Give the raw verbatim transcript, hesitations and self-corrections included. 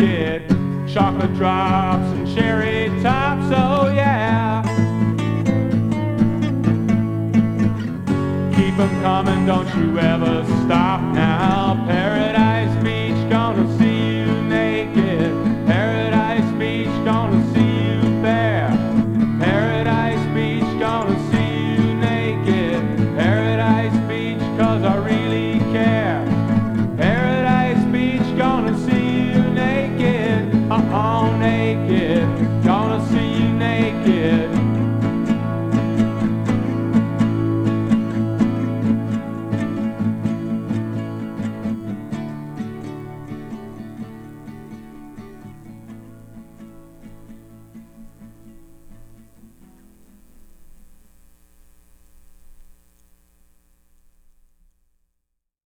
naked. Chocolate drops and cherry tops, oh yeah. Keep 'em coming, don't you ever stop now. Paradise Beach, gonna see you naked. Paradise Beach, gonna see you bare. Paradise Beach, gonna see you naked. Paradise Beach, 'cause I really care. Paradise Beach, gonna see you naked. Uh-oh, naked. Gonna see you naked.